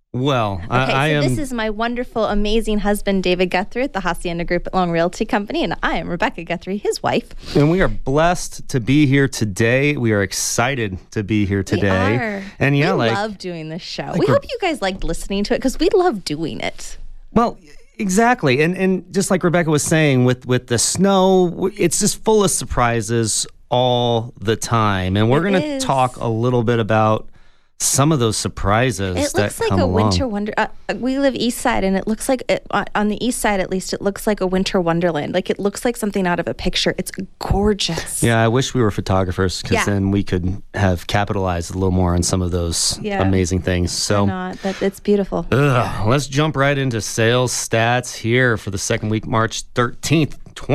Well, Okay, I am. this is my wonderful, amazing husband, David Guthrie at the Hacienda Group at Long Realty Company, and I am Rebecca Guthrie, his wife. And we are blessed to be here today. We are excited to be here today. We are. And we love doing this show. We hope you guys liked listening to it because we love doing it. Well, exactly. And just like Rebecca was saying, with the snow, it's just full of surprises all the time. And we're going to talk a little bit about some of those surprises it that looks like come a along. winter wonder. We live east side, and it looks like on the east side, at least, it looks like a winter wonderland. Like it looks like something out of a picture. It's gorgeous. Yeah, I wish we were photographers because then we could have capitalized a little more on some of those amazing things. So it's beautiful. Let's jump right into sales stats here for the second week, March 13th,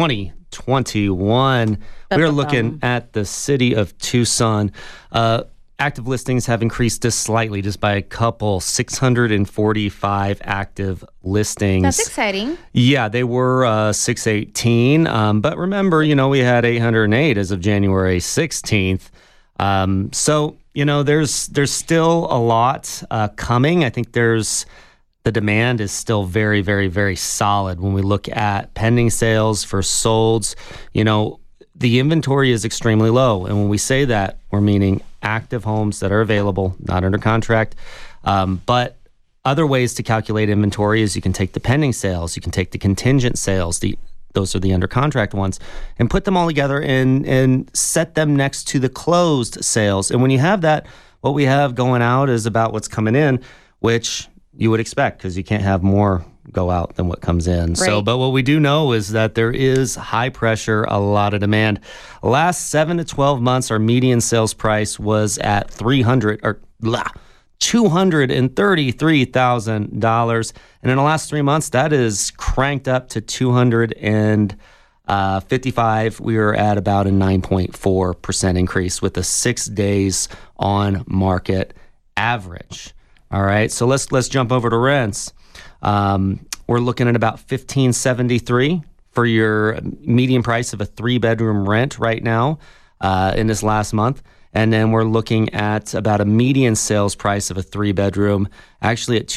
2021. We're looking at the city of Tucson. Active listings have increased just slightly, just by a couple, 645 active listings. That's exciting. Yeah, they were 618. But remember, we had 808 as of January 16th. So, there's still a lot coming. I think the demand is still very, very, very solid. When we look at pending sales for solds, the inventory is extremely low. And when we say that, we're meaning active homes that are available, not under contract. But other ways to calculate inventory is you can take the pending sales, you can take the contingent sales, those are the under contract ones, and put them all together and set them next to the closed sales. And when you have that, what we have going out is about what's coming in, which you would expect because you can't have more go out than what comes in. Right. So, but what we do know is that there is high pressure, a lot of demand. Last 7 to 12 months, our median sales price was at $233,000. And in the last 3 months, that is cranked up to $255,000. We are at about a 9.4% increase with a 6 days on market average. All right, so let's jump over to rents. We're looking at about $1,573 for your median price of a 3-bedroom rent right now in this last month. And then we're looking at about a median sales price of a 3-bedroom, actually at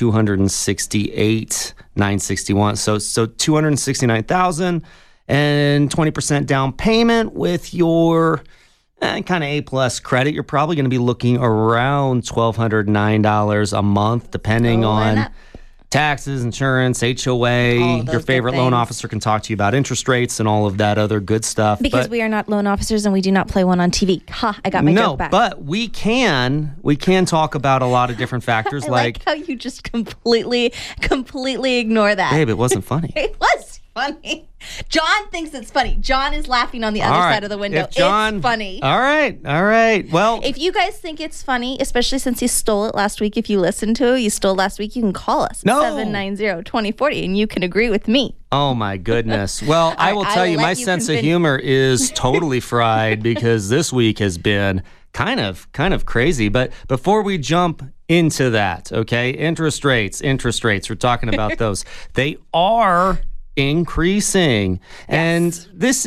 $268,961. So $269,000 and 20% down payment with your kind of A-plus credit. You're probably going to be looking around $1,209 a month, depending on taxes, insurance, HOA. Your favorite loan officer can talk to you about interest rates and all of that other good stuff. Because we are not loan officers and we do not play one on TV. Ha, I got my joke back. No, but we can talk about a lot of different factors. I like how you just completely ignore that. Babe, it wasn't funny. It was funny. John thinks it's funny. John is laughing on the other side of the window. It's funny. All right. Well, if you guys think it's funny, especially since you stole it last week, if you listened to it, you stole last week, you can call us at 790-2040 and you can agree with me. Oh my goodness. Well, I will tell you, my sense of humor is totally fried because this week has been kind of crazy. But before we jump into that, okay, interest rates, we're talking about those. They are increasing. Yes. And this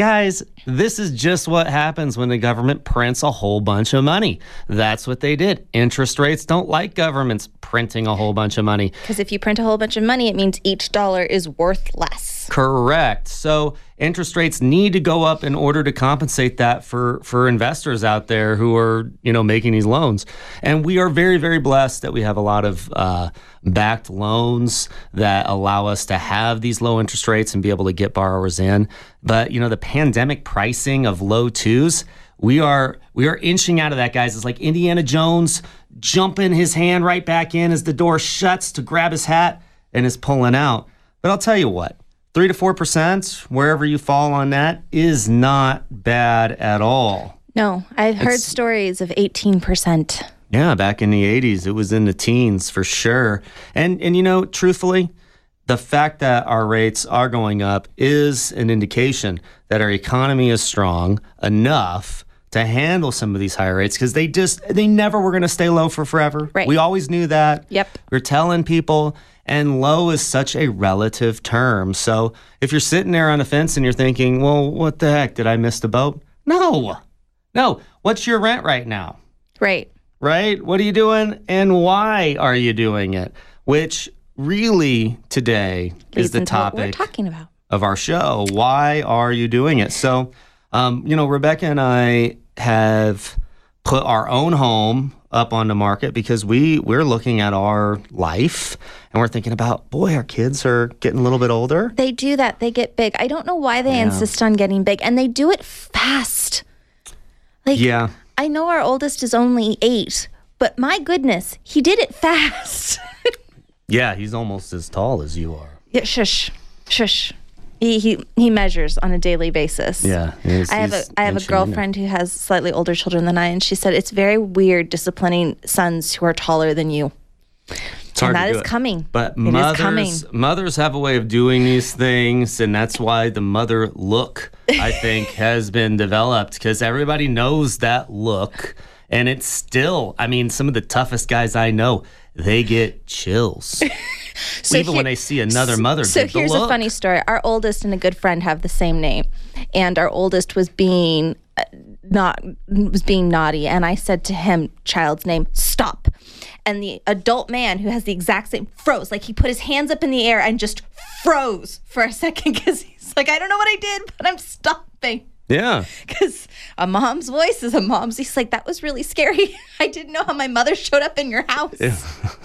is just what happens when the government prints a whole bunch of money. That's what they did. Interest rates don't like governments printing a whole bunch of money. Because if you print a whole bunch of money, it means each dollar is worth less. Correct. So interest rates need to go up in order to compensate that for investors out there who are, making these loans. And we are very, very blessed that we have a lot of backed loans that allow us to have these low interest rates and be able to get borrowers in. But, the pandemic pricing of low twos, we are inching out of that, guys. It's like Indiana Jones jumping his hand right back in as the door shuts to grab his hat and is pulling out. But I'll tell you what, 3 to 4%, wherever you fall on that, is not bad at all. No, I've heard stories of 18%. Yeah, back in the 80s, it was in the teens for sure. And truthfully, the fact that our rates are going up is an indication that our economy is strong enough to handle some of these higher rates because they never were going to stay low for forever. Right. We always knew that. Yep. We're telling people. And low is such a relative term. So if you're sitting there on the fence and you're thinking, well, what the heck? Did I miss the boat? No. What's your rent right now? Right. right? What are you doing and why are you doing it? Which really today is the topic we're talking about of our show. Why are you doing it? So, Rebecca and I have put our own home up on the market because we're looking at our life and we're thinking about, boy, our kids are getting a little bit older. They do that. They get big. I don't know why they insist on getting big, and they do it fast. Yeah. I know our oldest is only 8, but my goodness, he did it fast. Yeah, he's almost as tall as you are. Yeah, shush. He measures on a daily basis. Yeah. I have a girlfriend who has slightly older children than I, and she said it's very weird disciplining sons who are taller than you. It's hard and that to do is it. coming. But is coming. mothers have a way of doing these things, and that's why the mother look, I think, has been developed, because everybody knows that look. And it's still, some of the toughest guys I know, they get chills. Even when they see another mother do the look. So here's a funny story. Our oldest and a good friend have the same name. And our oldest was being naughty. And I said to him, child's name, stop. And the adult man who has the exact same froze. Like, he put his hands up in the air and just froze for a second, because he's like, I don't know what I did, but I'm stopping. Yeah. Because a mom's voice is a mom's. He's like, that was really scary. I didn't know how my mother showed up in your house. Yeah.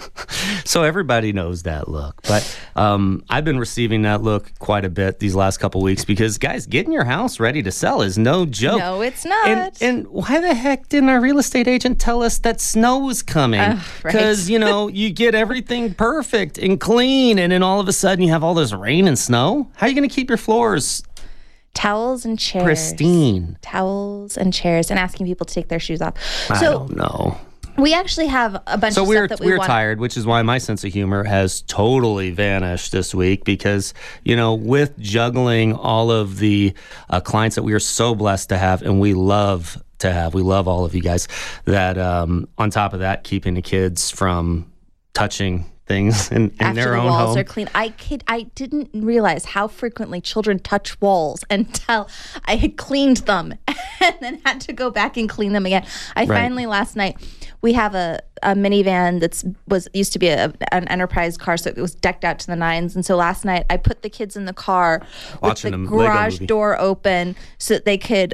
So everybody knows that look. But I've been receiving that look quite a bit these last couple weeks, because, guys, getting your house ready to sell is no joke. No, it's not. And why the heck didn't our real estate agent tell us that snow was coming? Because, you get everything perfect and clean, and then all of a sudden you have all this rain and snow. How are you going to keep your floors towels and chairs? Pristine. Towels and chairs, and asking people to take their shoes off. I don't know. We actually have a bunch of stuff that we want. We're tired, which is why my sense of humor has totally vanished this week, because, with juggling all of the clients that we are so blessed to have, and we love all of you guys, that on top of that, keeping the kids from touching things in their own home. After the walls are clean. I didn't realize how frequently children touch walls until I had cleaned them and then had to go back and clean them again. Finally, last night, we have a minivan that used to be an enterprise car, so it was decked out to the nines. And so last night, I put the kids in the car with the garage door open so that they could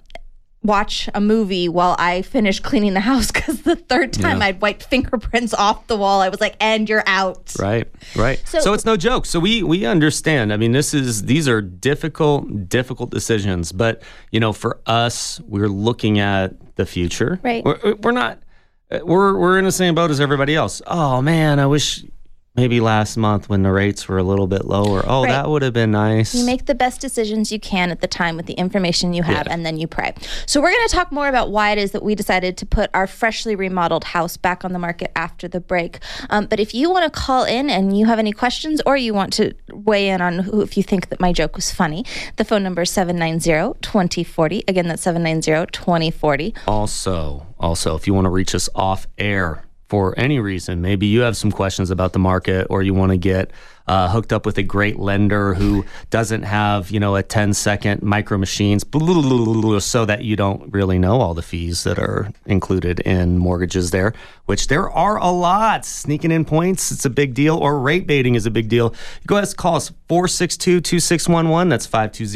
watch a movie while I finished cleaning the house, because the third time I'd wiped fingerprints off the wall. I was like, and you're out. Right. So it's no joke. So we understand. These are difficult decisions, but for us, we're looking at the future. Right. We're not. We're in the same boat as everybody else. Oh man, I wish maybe last month when the rates were a little bit lower. Oh, right. That would have been nice. You make the best decisions you can at the time with the information you have, and then you pray. So we're going to talk more about why it is that we decided to put our freshly remodeled house back on the market after the break. But if you want to call in and you have any questions, or you want to weigh in on if you think that my joke was funny, the phone number is 790-2040. Again, that's 790-2040. Also, if you want to reach us off air, for any reason, maybe you have some questions about the market, or you want to get hooked up with a great lender who doesn't have, a 10-second micro machines, so that you don't really know all the fees that are included in mortgages there, which there are a lot. Sneaking in points, it's a big deal, or rate baiting is a big deal. Go ahead and call us 462-2611. That's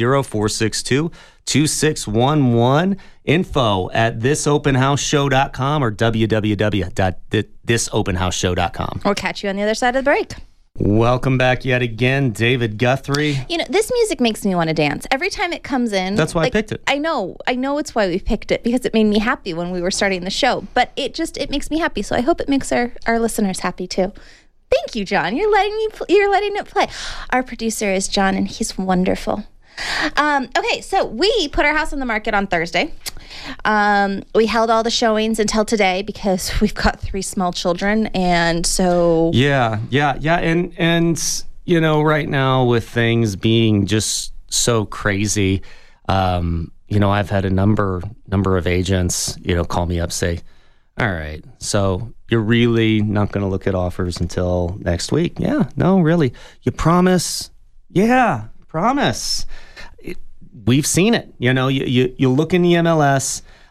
520-462-2611. Info at thisopenhouseshow.com or www.thisopenhouseshow.com. We'll catch you on the other side of the break. Welcome back yet again, David Guthrie. This music makes me want to dance. Every time it comes in. That's why I picked it. I know it's why we picked it, because it made me happy when we were starting the show. But it makes me happy. So I hope it makes our listeners happy too. Thank you, John. You're letting it play. Our producer is John, and he's wonderful. Okay, so we put our house on the market on Thursday. We held all the showings until today because we've got 3 small children, and so yeah, and right now with things being just so crazy, I've had a number of agents, call me up, say, all right, so you're really not going to look at offers until next week? Yeah, no, really, you promise? Yeah, promise. We've seen it. You look in the MLS.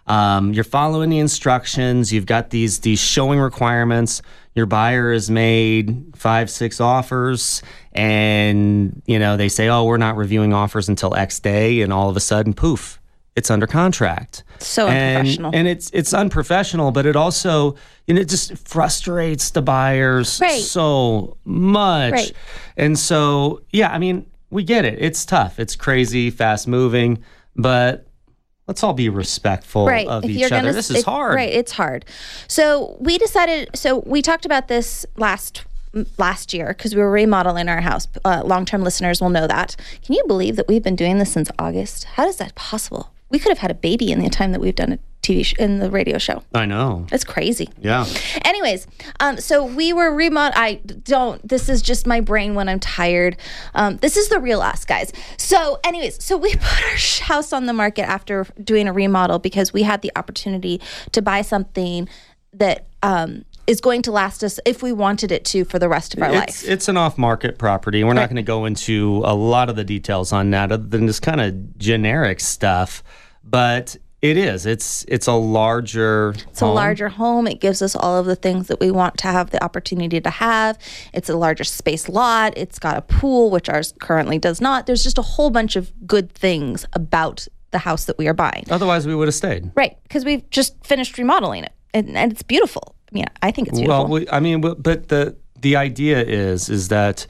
You're following the instructions. You've got these showing requirements. Your buyer has made 5-6 offers, and they say, "Oh, we're not reviewing offers until X day," and all of a sudden, poof, it's under contract. So unprofessional. And it's unprofessional, but it also it just frustrates the buyers so much. Right. And so, yeah, I mean, we get it. It's tough. It's crazy, fast moving, but let's all be respectful of each other. This is hard. Right, it's hard. So we talked about this last year because we were remodeling our house. Long-term listeners will know that. Can you believe that we've been doing this since August? How is that possible? We could have had a baby in the time that we've done a TV in the radio show. I know. It's crazy. Yeah. Anyways, so we were this is just my brain when I'm tired. This is the real us, guys. So anyways, so we put our house on the market after doing a remodel because we had the opportunity to buy something that is going to last us if we wanted it to for the rest of our life. It's an off-market property. We're not going to go into a lot of the details on that other than this kind of generic stuff, but it is. It's a larger home. A larger home. It gives us all of the things that we want to have the opportunity to have. It's a larger space lot. It's got a pool, which ours currently does not. There's just a whole bunch of good things about the house that we are buying. Otherwise, we would have stayed. Right, because we've just finished remodeling it, and it's beautiful. Yeah, I think it's beautiful. Well, but the idea is that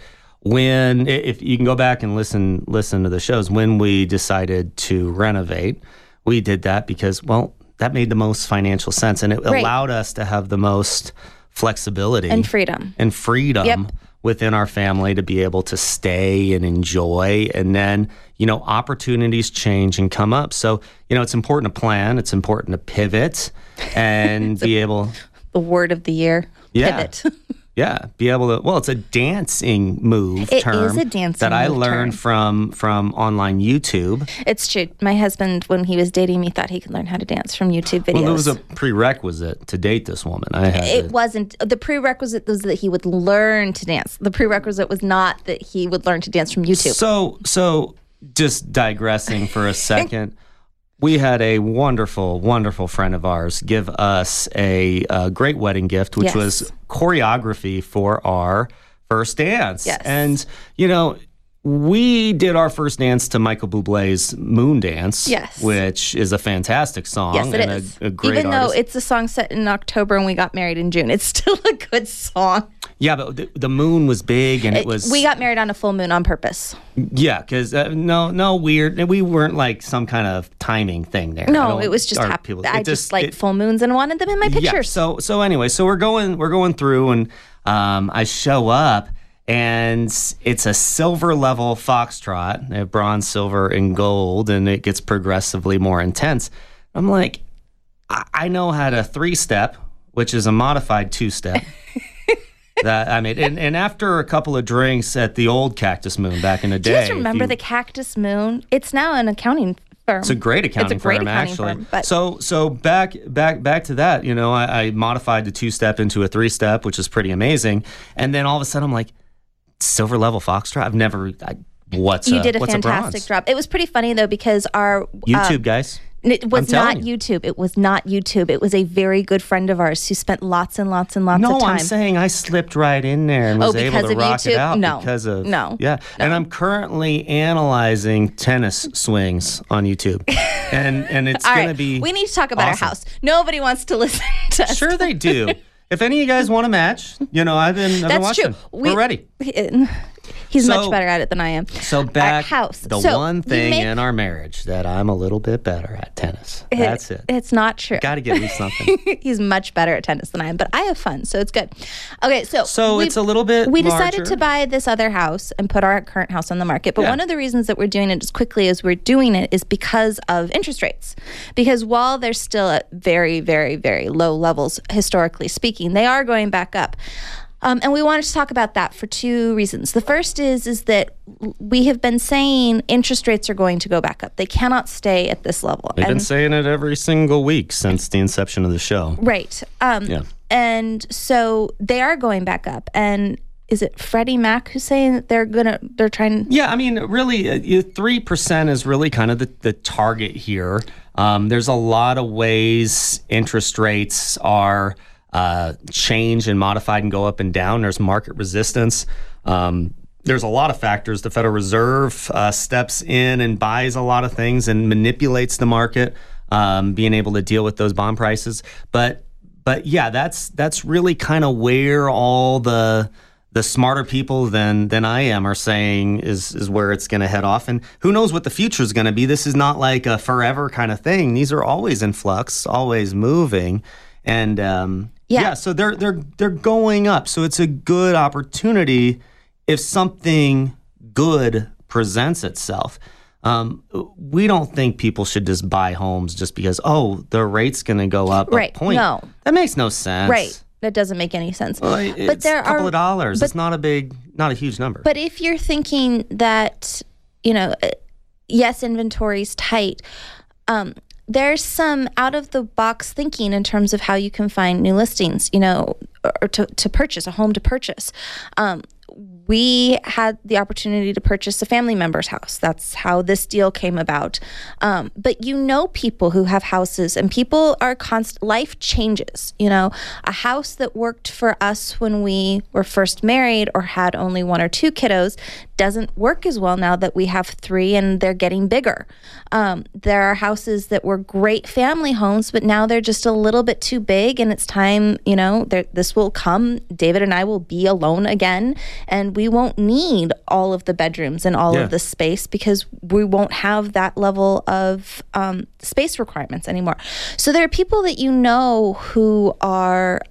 if you can go back and listen to the shows, when we decided to renovate, we did that because, that made the most financial sense, and it allowed us to have the most flexibility and freedom within our family to be able to stay and enjoy. And then, opportunities change and come up. So, it's important to plan. It's important to pivot and be able. The word of the year, pivot. Yeah, be able to. Well, it's a dancing move term. It is a dancing that I learned from online YouTube. It's true. My husband, when he was dating me, thought he could learn how to dance from YouTube videos. Well, it was a prerequisite to date this woman. Wasn't. The prerequisite was that he would learn to dance. The prerequisite was not that he would learn to dance from YouTube. So just digressing for a second. We had a wonderful, wonderful friend of ours give us a great wedding gift, which was choreography for our first dance. Yes. And, we did our first dance to Michael Bublé's Moon Dance, which is a fantastic song. Yes, it is. A great Even artist. though it's a song set in October and we got married in June, it's still a good song. Yeah, but the moon was big, and it was. We got married on a full moon on purpose. Yeah, because no weird. We weren't like some kind of timing thing there. No, it was just happy. I just like full moons and wanted them in my pictures. Yeah. So anyway, we're going through, and I show up, and it's a silver level foxtrot. They have bronze, silver, and gold, and it gets progressively more intense. I'm like, I know how to 3-step, which is a modified 2-step. That I made, and after a couple of drinks at the old Cactus Moon back in the day. Do you guys remember the Cactus Moon? It's now an accounting firm. It's a great accounting firm, actually. So back to that. I modified the 2-step into a 3-step, which is pretty amazing. And then all of a sudden, I'm like, silver level foxtrot. I've never. You did a fantastic job. It was pretty funny though because our YouTube guys. It was not YouTube. It was not YouTube. It was a very good friend of ours who spent lots and lots and lots of time. No, I'm saying I slipped right in there and was able to rock YouTube? it out No. because of No. Yeah, No. and I'm currently analyzing tennis swings on YouTube, and it's going to be. We need to talk about awesome. our house. Nobody wants to listen to us. Sure, they do. If any of you guys want a match, I've been watching. True. We're ready. He's much better at it than I am. So back our house. The one thing in our marriage that I'm a little bit better at tennis. That's it. It's not true. Got to give me something. He's much better at tennis than I am, but I have fun, so it's good. Okay, so it's a little bit. We decided to buy this other house and put our current house on the market. But one of the reasons that we're doing it as quickly as we're doing it is because of interest rates. Because while they're still at very, very, very low levels, historically speaking, they are going back up. And we wanted to talk about that for 2 reasons. The first is that we have been saying interest rates are going to go back up. They cannot stay at this level. We've been saying it every single week since the inception of the show. Right. And so they are going back up. And is it Freddie Mac who's saying that they're trying? Yeah, I mean, really, 3% is really kind of the target here. There's a lot of ways interest rates are changed and modified and go up and down. There's market resistance. There's a lot of factors. The Federal Reserve steps in and buys a lot of things and manipulates the market, being able to deal with those bond prices. But yeah, that's really kind of where all the smarter people than I am are saying is where it's going to head off. And who knows what the future is going to be. This is not like a forever kind of thing. These are always in flux, always moving. And so they're going up. So it's a good opportunity if something good presents itself. We don't think people should just buy homes just because, the rate's going to go up a point. No. That makes no sense. Right. That doesn't make any sense. Well, it's a couple of dollars. It's not a huge number. But if you're thinking that, yes, inventory's tight, there's some out-of-the-box thinking in terms of how you can find new listings, or to purchase, a home to purchase. We had the opportunity to purchase a family member's house. That's how this deal came about. But people who have houses, and people are life changes. A house that worked for us when we were first married or had only 1 or 2 kiddos doesn't work as well now that we have 3 and they're getting bigger. There are houses that were great family homes, but now they're just a little bit too big, and it's time, this will come. David and I will be alone again, and we won't need all of the bedrooms and all of the space because we won't have that level of space requirements anymore. So there are people that who are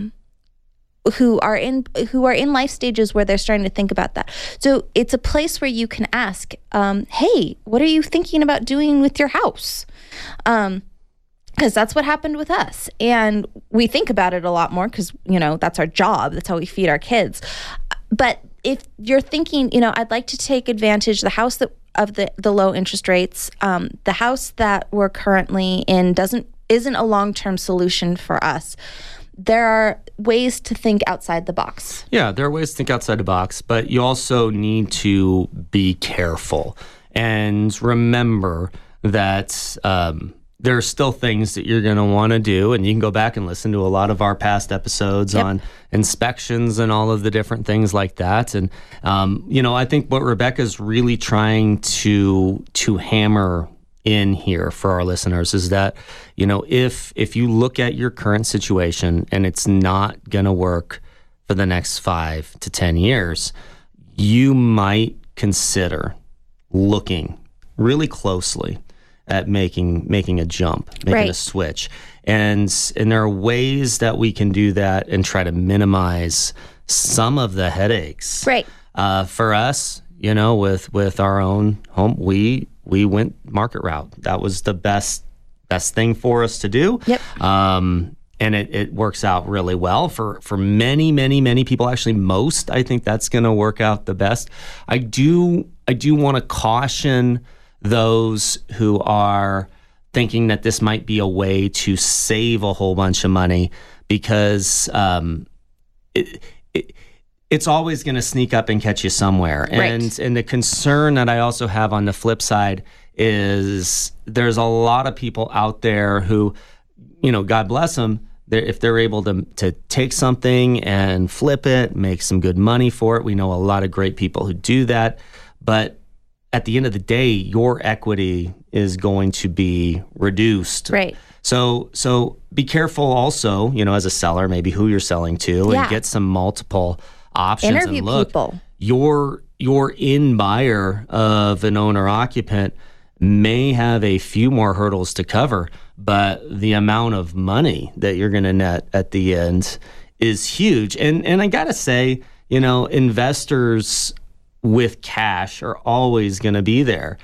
in life stages where they're starting to think about that. So it's a place where you can ask, hey, what are you thinking about doing with your house? Because that's what happened with us. And we think about it a lot more because, that's our job. That's how we feed our kids. But if you're thinking, I'd like to take advantage, the house of the low interest rates, the house that we're currently in isn't a long-term solution for us. There are ways to think outside the box. Yeah, there are ways to think outside the box, but you also need to be careful and remember that there are still things that you're going to want to do, and you can go back and listen to a lot of our past episodes on inspections and all of the different things like that. And I think what Rebecca's really trying to hammer in here for our listeners is that, if you look at your current situation and it's not going to work for the next 5 to 10 years, you might consider looking really closely at making a jump, making a switch. And there are ways that we can do that and try to minimize some of the headaches. Right. For us, with our own home, we went market route. That was the best thing for us to do. Yep. And it works out really well for many, many, many people. Actually, most, I think that's going to work out the best. I do want to caution those who are thinking that this might be a way to save a whole bunch of money, because it's always going to sneak up and catch you somewhere. And the concern that I also have on the flip side is there's a lot of people out there who, God bless them, if they're able to take something and flip it, make some good money for it. We know a lot of great people who do that. But at the end of the day, your equity is going to be reduced. Right. So be careful also, as a seller, maybe who you're selling to, and get some multiple options. Interview and look, people. Your in buyer of an owner occupant may have a few more hurdles to cover, but the amount of money that you're going to net at the end is huge. And I got to say, investors with cash are always going to be there.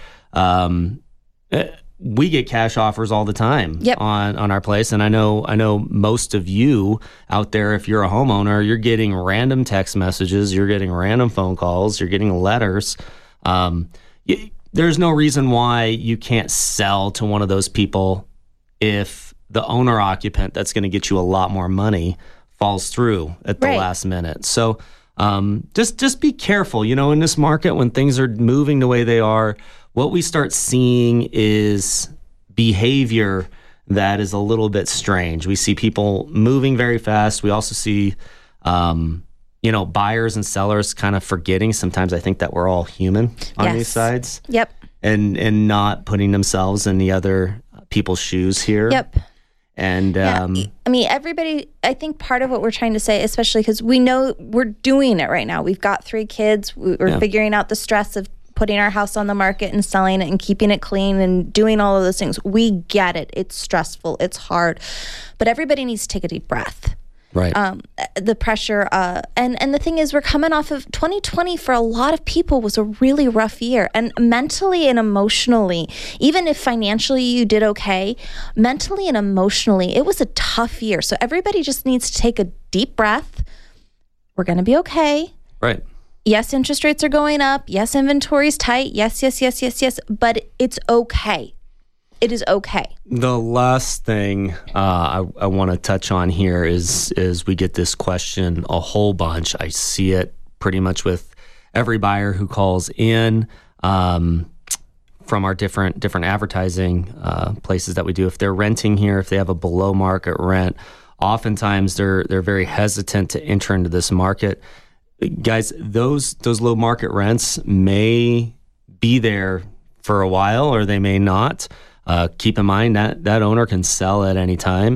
We get cash offers all the time on our place. And I know most of you out there, if you're a homeowner, you're getting random text messages, you're getting random phone calls, you're getting letters. There's no reason why you can't sell to one of those people if the owner occupant that's going to get you a lot more money falls through at the last minute. So Just be careful, in this market when things are moving the way they are. What we start seeing is behavior that is a little bit strange. We see people moving very fast. We also see, buyers and sellers kind of forgetting. Sometimes I think that we're all human on these sides. Yep. And not putting themselves in the other people's shoes here. Yep. And everybody, I think part of what we're trying to say, especially because we know we're doing it right now. We've got 3 kids. We're figuring out the stress of putting our house on the market and selling it and keeping it clean and doing all of those things. We get it. It's stressful. It's hard. But everybody needs to take a deep breath. Right. The pressure. And the thing is, we're coming off of 2020 for a lot of people was a really rough year. And mentally and emotionally, even if financially you did okay, mentally and emotionally, it was a tough year. So everybody just needs to take a deep breath. We're going to be okay. Right. Yes, interest rates are going up. Yes, inventory's tight. Yes. But it's okay. It is okay. The last thing I want to touch on here is we get this question a whole bunch. I see it pretty much with every buyer who calls in from our different advertising places that we do. If they're renting here, if they have a below market rent, oftentimes they're very hesitant to enter into this market. Guys, those low market rents may be there for a while or they may not. Keep in mind that owner can sell at any time.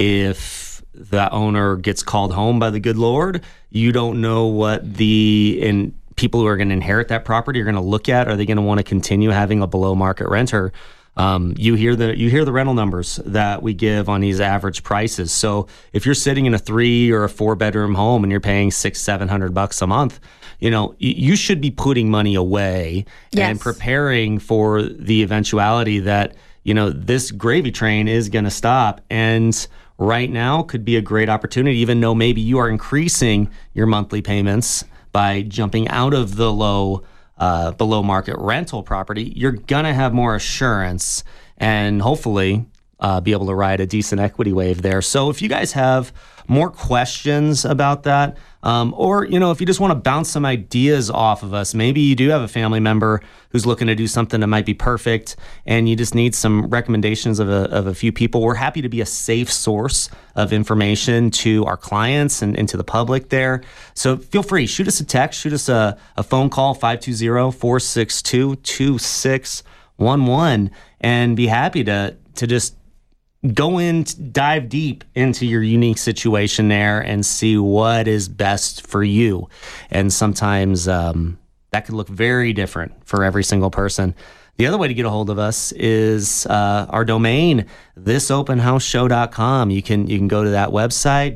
If that owner gets called home by the good Lord, you don't know what people who are going to inherit that property are going to look at. Are they going to want to continue having a below market renter? You hear the rental numbers that we give on these average prices. So if you're sitting in a 3 or a 4 bedroom home and you're paying $600-700 a month, you should be putting money away and preparing for the eventuality that this gravy train is going to stop. And right now could be a great opportunity, even though maybe you are increasing your monthly payments by jumping out of the below market rental property. You're going to have more assurance and hopefully be able to ride a decent equity wave there. So if you guys have more questions about that, or, if you just want to bounce some ideas off of us, maybe you do have a family member who's looking to do something that might be perfect and you just need some recommendations of a few people. We're happy to be a safe source of information to our clients and to the public there. So feel free, shoot us a text, shoot us a phone call, 520-462-2611, and be happy to just go in, dive deep into your unique situation there and see what is best for you. And sometimes that could look very different for every single person. The other way to get a hold of us is our domain, thisopenhouseshow.com. You can go to that website,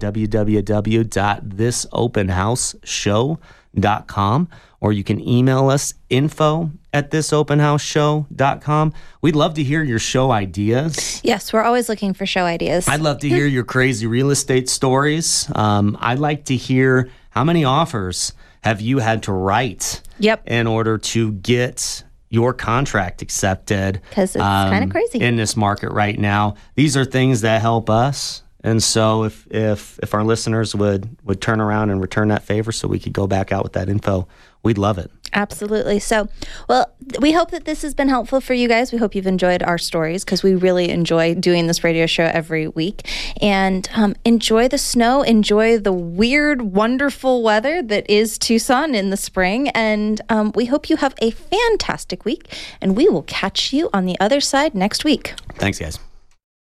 www.thisopenhouseshow.com, or you can email us, info@thisopenhouseshow.com. We'd love to hear your show ideas. Yes, we're always looking for show ideas. I'd love to hear your crazy real estate stories. I'd like to hear how many offers have you had to write in order to get your contract accepted? Because it's kind of crazy in this market right now. These are things that help us. And so if our listeners would turn around and return that favor so we could go back out with that info, we'd love it. Absolutely. So, we hope that this has been helpful for you guys. We hope you've enjoyed our stories because we really enjoy doing this radio show every week. And enjoy the snow, enjoy the weird, wonderful weather that is Tucson in the spring. And we hope you have a fantastic week. And we will catch you on the other side next week. Thanks, guys.